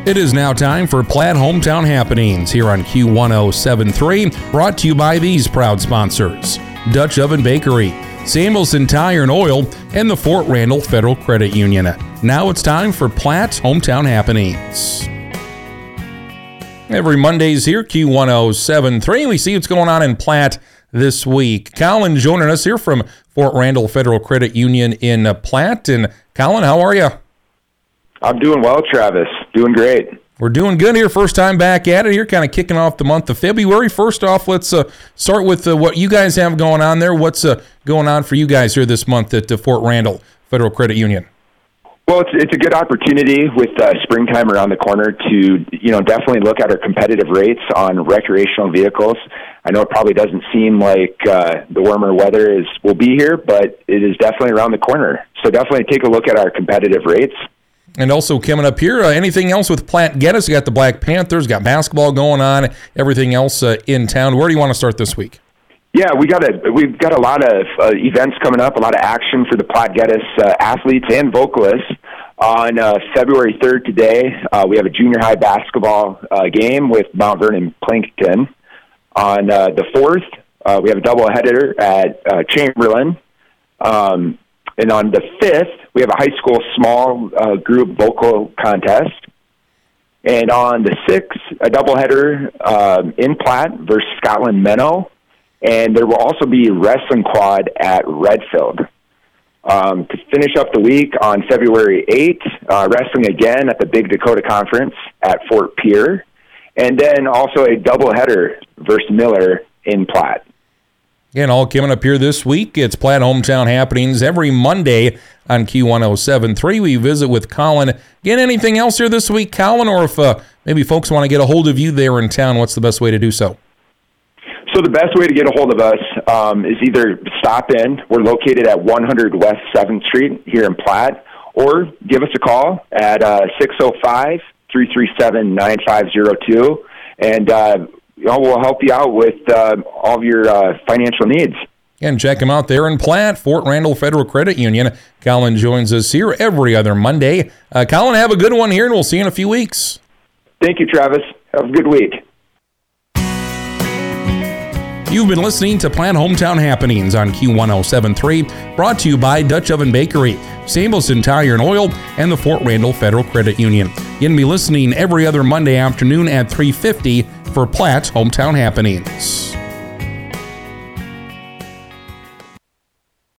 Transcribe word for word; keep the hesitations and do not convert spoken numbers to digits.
It is now time for Platte Hometown Happenings here on Q one oh seven point three, brought to you by these proud sponsors: Dutch Oven Bakery, Samuelson Tire and Oil, and the Fort Randall Federal Credit Union. Now it's time for Platte Hometown Happenings. Every Monday's here, Q one oh seven point three, we see what's going on in Platte this week. Colin joining us here from Fort Randall Federal Credit Union in uh, Platte. And Colin, how are you? I'm doing well, Travis. Doing great. We're doing good here. First time back at it here, kind of kicking off the month of February. First off, let's uh, start with uh, what you guys have going on there. What's uh, going on for you guys here this month at uh, Fort Randall Federal Credit Union? Well, it's it's a good opportunity with uh, springtime around the corner to, you know, definitely look at our competitive rates on recreational vehicles. I know it probably doesn't seem like uh, the warmer weather is will be here, but it is definitely around the corner. So definitely take a look at our competitive rates. And also coming up here, uh, anything else with Platte Geddes? You got the Black Panthers, got basketball going on, everything else uh, in town. Where do you want to start this week? Yeah, we got a we've got a lot of uh, events coming up, a lot of action for the Platte Geddes uh, athletes and vocalists. On uh, February third today, uh, we have a junior high basketball uh, game with Mount Vernon Plankton. On uh, the fourth, uh, we have a doubleheader at uh, Chamberlain. Um, and on the fifth, we have a high school small uh, group vocal contest. And on the sixth, a doubleheader um, in Platte versus Scotland Menno. And there will also be wrestling quad at Redfield. Um, to finish up the week on February eighth, uh, wrestling again at the Big Dakota Conference at Fort Pierre. And then also a doubleheader versus Miller in Platte. Again, all coming up here this week. It's Platte Hometown Happenings every Monday on Q one oh seven point three. We visit with Colin. Again, anything else here this week, Colin? Or if uh, maybe folks want to get a hold of you there in town, what's the best way to do so? So the best way to get a hold of us um, is either stop in. We're located at one hundred West seventh Street here in Platte, or give us a call at uh, six oh five, three three seven, nine five oh two, and uh, you know, we'll help you out with uh, all of your uh, financial needs. And check them out there in Platte, Fort Randall Federal Credit Union. Colin joins us here every other Monday. Uh, Colin, have a good one here, and we'll see you in a few weeks. Thank you, Travis. Have a good week. You've been listening to Platte Hometown Happenings on Q one oh seven point three, brought to you by Dutch Oven Bakery, Samuelson Tire and Oil, and the Fort Randall Federal Credit Union. You can be listening every other Monday afternoon at three fifty for Platte Hometown Happenings.